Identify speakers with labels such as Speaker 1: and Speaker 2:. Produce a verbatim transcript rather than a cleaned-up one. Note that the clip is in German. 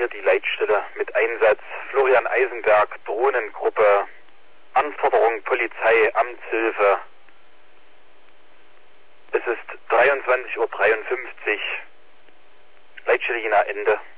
Speaker 1: hier die Leitstelle mit Einsatz Florian Eisenberg, Drohnengruppe, Anforderung Polizei, Amtshilfe. Es ist dreiundzwanzig Uhr dreiundfünfzig, Leitstelle Jena Ende.